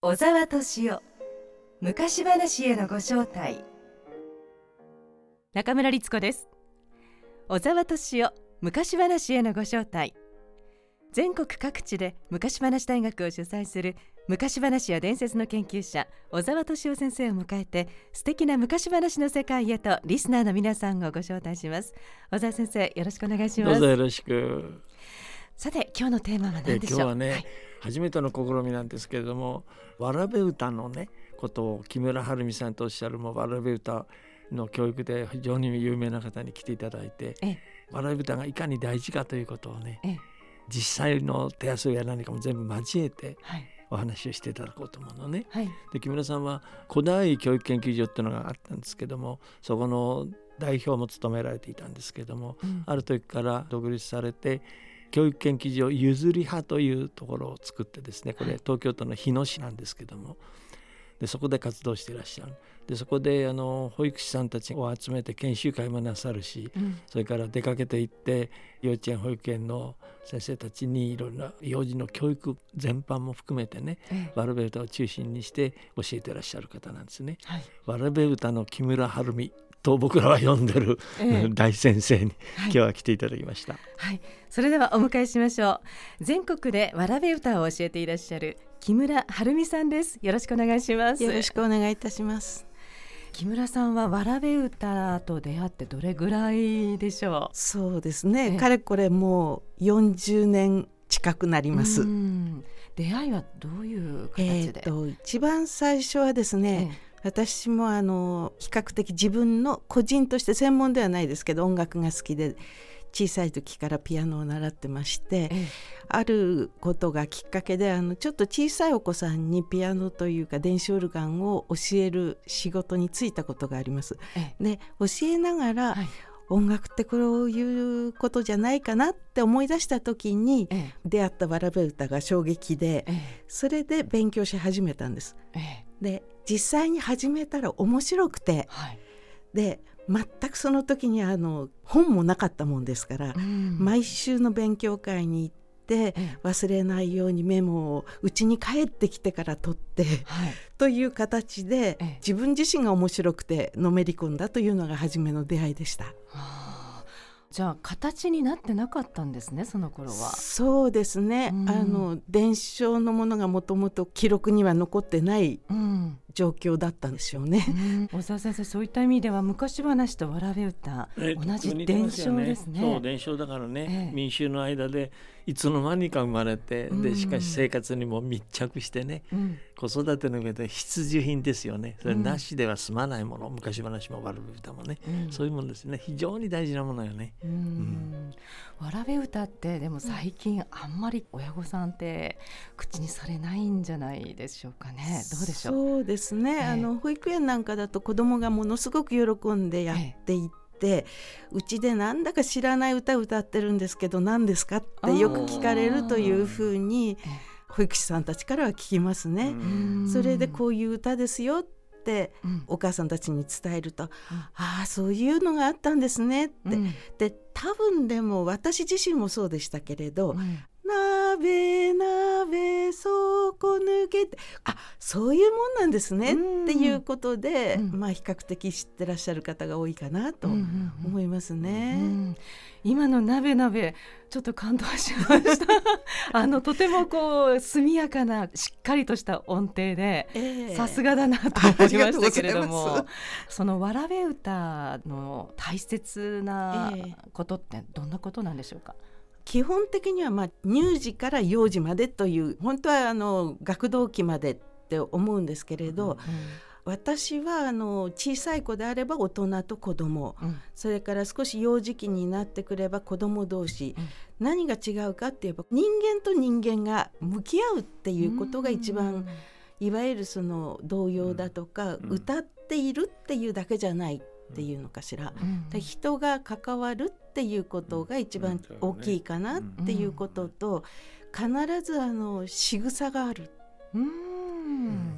小沢敏夫昔話へのご招待。 中村律子です。小沢敏夫昔話へのご招待。全国各地で昔話大学を主催する昔話や伝説の研究者小沢敏夫先生を迎えて、素敵な昔話の世界へとリスナーの皆さんをご招待します。小沢先生、よろしくお願いします。 どうぞよろしく。 さて、今日のテーマは何でしょう。 今日はね、初めての試みなんですけれども、わらべ歌のねことを木村晴美さんとおっしゃる、わらべ歌の教育で非常に有名な方に来ていただいて、わらべ歌がいかに大事かということをね、実際の手遊びや何かも全部交えて、お話をしていただこうと思うのね、で木村さんは古代教育研究所っていうのがあったんですけども、そこの代表も務められていたんですけども、ある時から独立されて教育研究所ゆずり派というところを作ってですね、これ東京都の日野市なんですけども、でそこで活動していらっしゃる。でそこで保育士さんたちを集めて研修会もなさるし、それから出かけていって幼稚園保育園の先生たちにいろんな幼児の教育全般も含めてね、わらべ歌を中心にして教えていらっしゃる方なんですね、わらべ歌の木村晴美と僕らは呼んでる、大先生に、今日は来ていただきました。 それではお迎えしましょう。全国でわらべ歌を教えていらっしゃる木村晴美さんです。よろしくお願いします。 よろしくお願いいたします。 木村さんはわらべ歌と出会ってどれぐらいでしょう。 そうですね、かれこれもう40年近くなります。 出会いはどういう形で。 一番最初はですね、私も比較的自分の個人として専門ではないですけど音楽が好きで、小さい時からピアノを習ってまして、あることがきっかけでちょっと小さいお子さんにピアノというか電子オルガンを教える仕事に就いたことがあります。で教えながら、音楽ってこういうことじゃないかなって思い出した時に、出会ったわらべ歌が衝撃で、それで勉強し始めたんです。で実際に始めたら面白くて、で全くその時に本もなかったもんですから、毎週の勉強会に行って、忘れないようにメモを家に帰ってきてから取って、という形で、自分自身が面白くてのめり込んだというのが初めの出会いでした。 じゃあ形になってなかったんですね、その頃は。 そうですね、伝承のものがもともと記録には残ってない状況だったんでしょうね。 小沢先生、そういった意味では昔話とわらべ歌、同じ伝承ですね。 そう伝承だからね、民衆の間でいつの間にか生まれて、でしかし生活にも密着してね、子育ての上で必需品ですよね。それなしでは済まないもの、昔話もわらべ歌もね、そういうものですね。非常に大事なものよね。 わらべ歌ってでも最近あんまり親御さんって口にされないんじゃないでしょうかね。どうでしょう。 そうですね、保育園なんかだと子どもがものすごく喜んでやっていて、うちでなんだか知らない歌歌ってるんですけど何ですかってよく聞かれるというふうに保育士さんたちからは聞きますね。それでこういう歌ですよってお母さんたちに伝えると、ああそういうのがあったんですねって、で多分でも私自身もそうでしたけれど、鍋鍋底抜けて、そういうもんなんですねっていうことで、比較的知ってらっしゃる方が多いかなと思いますね。 今の鍋鍋ちょっと感動しましたとても速やかなしっかりとした音程で、さすがだなと思いましたけれども、そのわらべ歌の大切なことってどんなことなんでしょうか。 基本的には乳児から幼児までという、本当は学童期までって思うんですけれど、私は小さい子であれば大人と子供、それから少し幼児期になってくれば子供同士、何が違うかって言えば人間と人間が向き合うっていうことが一番、いわゆるその童謡だとか、歌っているっていうだけじゃないっていうのかしら、人が関わるっていうことが一番大きいかなっていうことと、必ず仕草がある。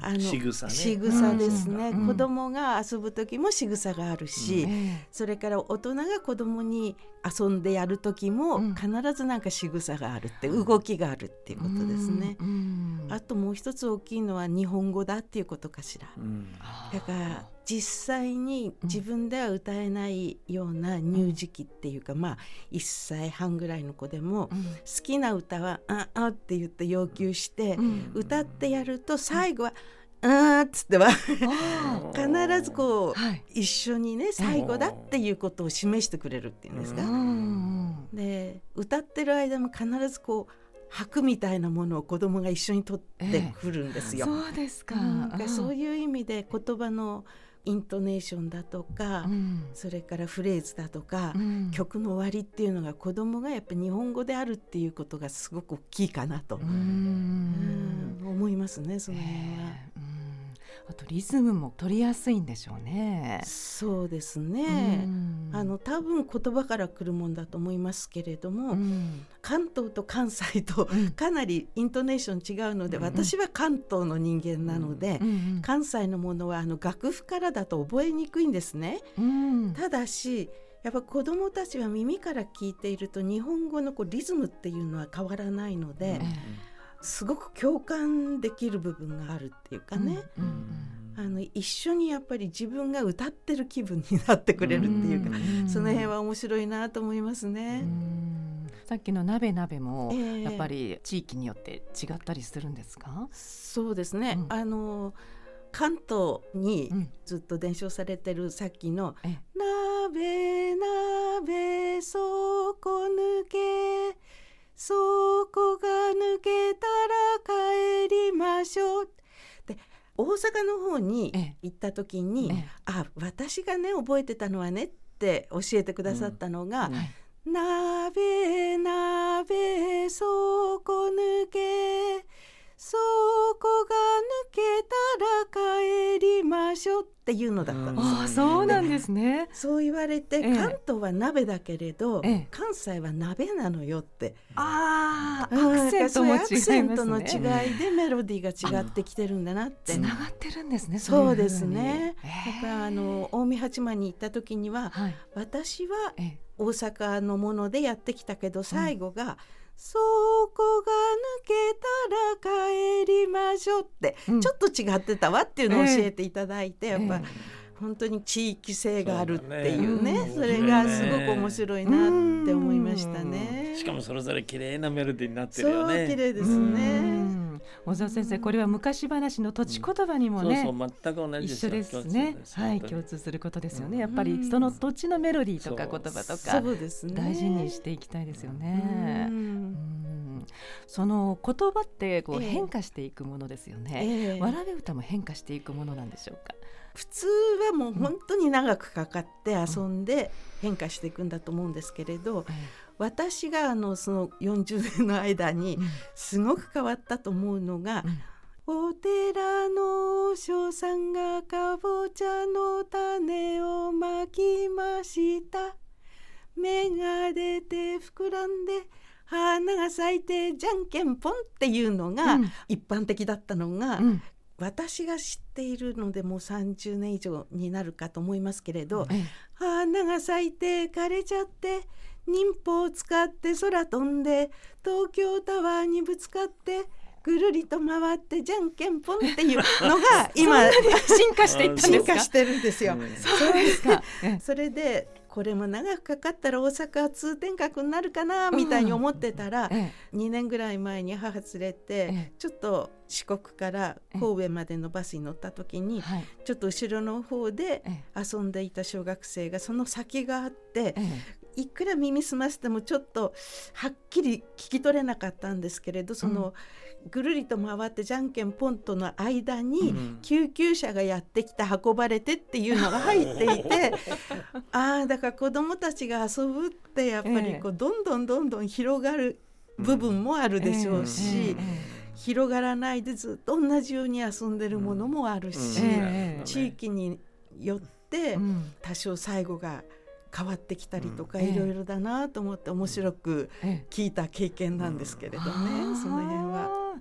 仕草ね。 仕草ですね、 うん子供が遊ぶ時も仕草があるし、それから大人が子供に遊んでやる時も必ずなんか仕草があるって、動きがあるっていうことですね。あともう一つ大きいのは日本語だっていうことかしら。だから実際に自分では歌えないような乳児期っていうか、1歳半ぐらいの子でも好きな歌はあって言って要求して歌ってやると、最後はっつっては必ずこう一緒にね、最後だっていうことを示してくれるっていうんですか。で歌ってる間も必ずこう拍みたいなものを子供が一緒に取ってくるんですよ。 そうですか。 そういう意味で言葉のイントネーションだとか、それからフレーズだとか、曲の終わりっていうのが子供がやっぱり日本語であるっていうことがすごく大きいかなと思いますね、その辺は。 あとリズムも取りやすいんでしょうね。 そうですね、多分言葉から来るもんだと思いますけれども、関東と関西とかなりイントネーション違うので、私は関東の人間なので、関西のものは楽譜からだと覚えにくいんですね。ただしやっぱ子どもたちは耳から聞いていると日本語のリズムっていうのは変わらないので、すごく共感できる部分があるっていうかね、一緒にやっぱり自分が歌ってる気分になってくれるっていうか、その辺は面白いなと思いますね。 さっきの鍋もやっぱり地域によって違ったりするんですか？ そうですね、関東にずっと伝承されてるさっきの鍋鍋そこ抜けそこが抜けたら帰りましょう。で大阪の方に行った時に、私がね覚えてたのはねって教えてくださったのが、鍋鍋そこ抜けそこが抜けたら帰りましょうっていうのだったんですよ。 そうなんですね。 そう言われて、関東は鍋だけれど、関西は鍋なのよって。 アクセントも違いますね。アクセントの違いでメロディーが違ってきてるんだなって。つながってるんですね。そうですね。だから近江八幡に行った時には、私は大阪のものでやってきたけど、最後がそこが抜けたら帰りましょうって、ちょっと違ってたわっていうのを教えていただいて、やっぱ本当に地域性があるっていうね、それがすごく面白いなって思いましたね。 しかもそれぞれ綺麗なメロディーになってるよね。 そう綺麗ですね。 小沢先生、これは昔話の土地言葉にもね、 全く同じ一緒ですね。共通することですよね。やっぱりその土地のメロディーとか言葉とか大事にしていきたいですよね。その言葉って変化していくものですよね。わらべ歌も変化していくものなんでしょうか？ 普通はもう本当に長くかかって遊んで変化していくんだと思うんですけれど、私がその40年の間にすごく変わったと思うのが、お寺の和尚さんがかぼちゃの種をまきました。芽が出て膨らんで花が咲いてじゃんけんぽんっていうのが一般的だったのが、私が知っているのでもう30年以上になるかと思いますけれど、花が咲いて枯れちゃって忍法を使って空飛んで東京タワーにぶつかってぐるりと回ってじゃんけんぽんっていうのが今進化していったんですか？ 進化してるんですよ。 そうですか。 それでこれも長くかかったら大阪は通天閣になるかなみたいに思ってたら、2年ぐらい前に母連れてちょっと四国から神戸までのバスに乗った時に、ちょっと後ろの方で遊んでいた小学生がその先があって、いくら耳澄ませてもちょっとはっきり聞き取れなかったんですけれど、そのぐるりと回ってじゃんけんぽんとの間に救急車がやってきて運ばれてっていうのが入っていて、だから子どもたちが遊ぶってやっぱりどんどん広がる部分もあるでしょうし、広がらないでずっと同じように遊んでるものもあるし、地域によって多少最後が変わってきたりとか、いろいろだなと思って面白く聞いた経験なんですけれどね、その辺は。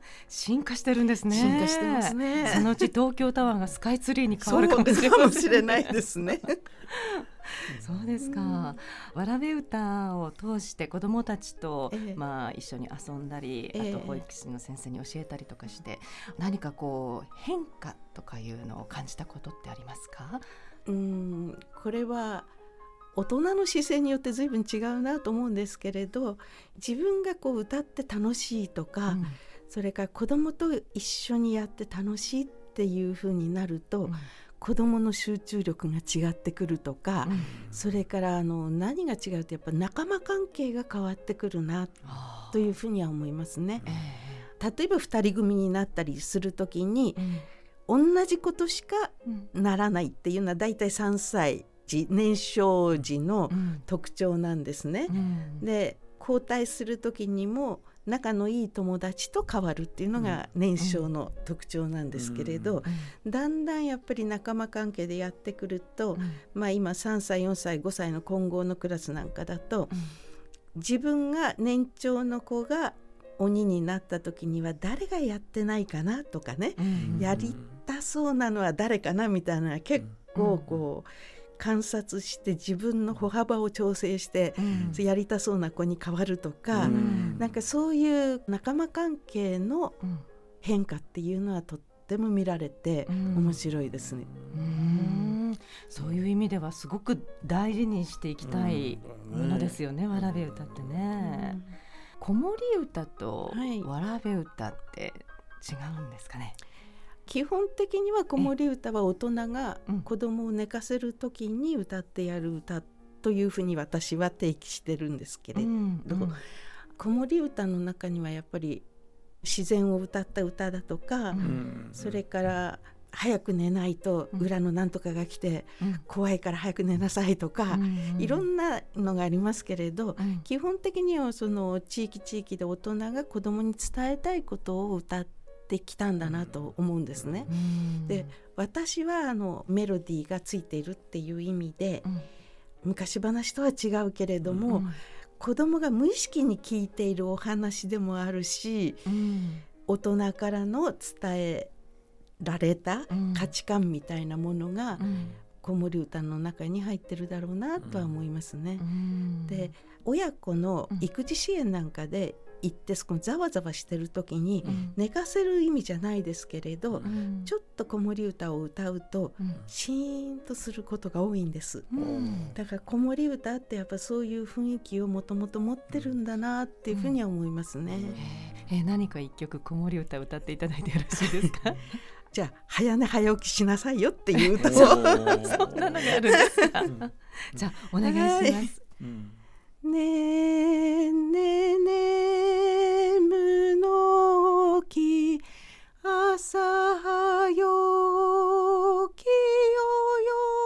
進化してるんですね。 進化してますね。 そのうち東京タワーがスカイツリーに変わるかもしれないですね。 そうですか。わらべ歌を通して子どもたちと、一緒に遊んだり、あと保育士の先生に教えたりとかして、何かこう変化とかいうのを感じたことってありますか？ これは大人の視線によって随分違うなと思うんですけれど、自分がこう歌って楽しいとか、それから子どもと一緒にやって楽しいっていう風になると、子どもの集中力が違ってくるとか、それから何が違うとやっぱ仲間関係が変わってくるなというふうには思いますね。例えば2人組になったりするときに、同じことしかならないっていうのはだいたい3歳児年少児の特徴なんですね。で交代する時にも仲のいい友達と変わるっていうのが年少の特徴なんですけれど、だんだんやっぱり仲間関係でやってくると、今3歳4歳5歳の混合のクラスなんかだと、自分が年長の子が鬼になった時には誰がやってないかなとかね、やりたそうなのは誰かなみたいな、結構こう観察して自分の歩幅を調整して、やりたそうな子に変わるとか、なんかそういう仲間関係の変化っていうのはとっても見られて面白いですね。 そういう意味ではすごく大事にしていきたいものですよね、わらべ歌ってね。子守歌とわらべ歌って違うんですかね？ 基本的には子守歌は大人が子供を寝かせる時に歌ってやる歌というふうに私は定義してるんですけれど、子守歌の中にはやっぱり自然を歌った歌だとか、それから早く寝ないと裏のなんとかが来て、怖いから早く寝なさいとか、いろんなのがありますけれど、基本的にはその地域で大人が子供に伝えたいことを歌ってきたんだなと思うんですね。で、私はメロディーがついているっていう意味で、昔話とは違うけれども、子供が無意識に聞いているお話でもあるし、大人からの伝えられた価値観みたいなものが子守歌の中に入ってるだろうなとは思いますね。で、親子の育児支援なんかで行ってそこざわざわしてる時に、寝かせる意味じゃないですけれど、ちょっと子守歌を歌うとシーンとすることが多いんです。だから子守歌ってやっぱそういう雰囲気をもともと持ってるんだなっていうふうには思いますね。 何か一曲子守歌歌っていただいてよろしいですか？ じゃあ早寝早起きしなさいよっていうとそんなのがあるんですか？じゃあお願いします。 ねえねえねえむのき朝早起きよ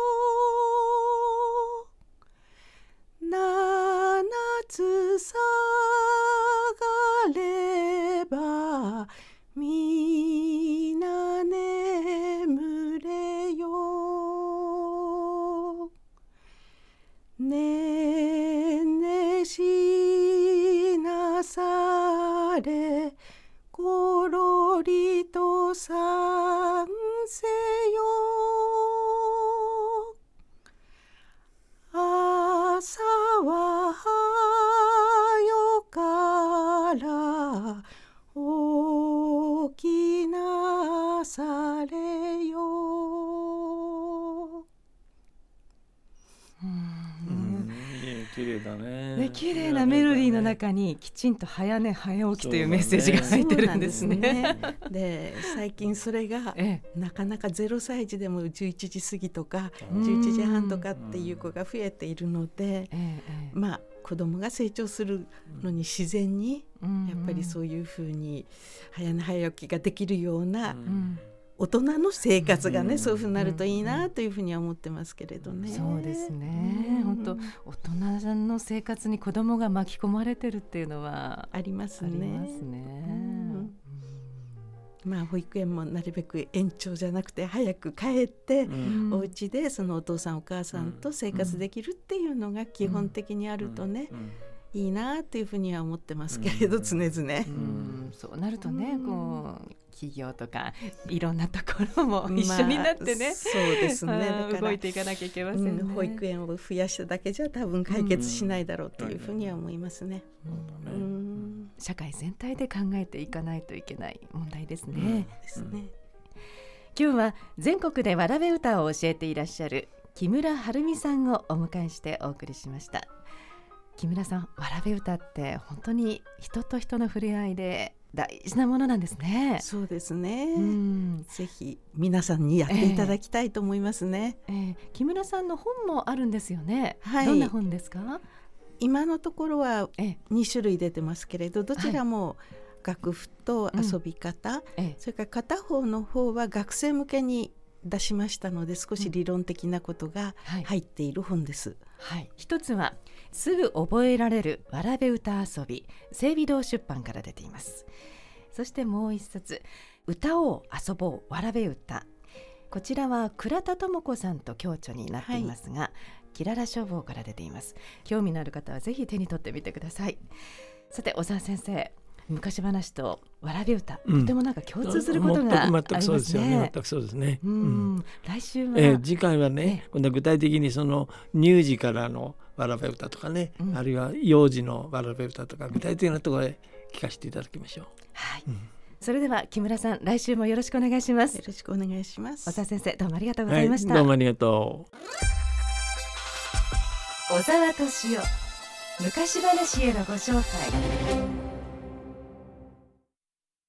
よ、七つ下がればみな眠れよ、ねねしなされころりとさんせよ、朝は早から起きなされよ。 綺麗だね。 綺麗なメロディーの中にきちんと早寝早起きというメッセージが入ってるんですね。 で、最近それがなかなか0歳児でも11時過ぎとか11時半とかっていう子が増えているので、子供が成長するのに自然にやっぱりそういうふうに早寝早起きができるような大人の生活がね、そういうふうになるといいなというふうには思ってますけれどね。 そうですね。本当大人の生活に子供が巻き込まれてるっていうのはありますね。保育園もなるべく延長じゃなくて早く帰って、お家でそのお父さんお母さんと生活できるっていうのが基本的にあるとね、 いいなというふうには思ってますけれど、常々。 そうなるとね、こう企業とかいろんなところも一緒になってね、 そうですね、だから動いていかなきゃいけませんね。 保育園を増やしただけじゃ多分解決しないだろうというふうには思いますね。 社会全体で考えていかないといけない問題ですね。今日は全国でわらべ歌を教えていらっしゃる木村晴美さんをお迎えしてお送りしました。木村さん、わらべ歌って本当に人と人の触れ合いで大事なものなんですね。 そうですね、ぜひ皆さんにやっていただきたいと思いますね。 木村さんの本もあるんですよね。 はい、 どんな本ですか？ 今のところは2種類出てますけれど、どちらも楽譜と遊び方、それから片方の方は学生向けに出しましたので、少し理論的なことが入っている本です。 一つはすぐ覚えられるわらべ歌遊び、整備堂出版から出ています。そしてもう一冊、歌おう遊ぼうわらべ歌、こちらは倉田智子さんと共著になっていますが、キララ書房から出ています。興味のある方はぜひ手に取ってみてください。さて小沢先生、昔話とわらべ歌、とてもなんか共通することがありますね。 全くそうですよね。全くそうですね。 来週は、 次回はね、今度は具体的にその乳児からのわらべ歌とかね、あるいは幼児のわらべ歌とか、具体的なところで聞かせていただきましょう。 それでは木村さん、来週もよろしくお願いします。 よろしくお願いします。 小沢先生、どうもありがとうございました。 どうもありがとう。 小沢敏夫、昔話へのご招待。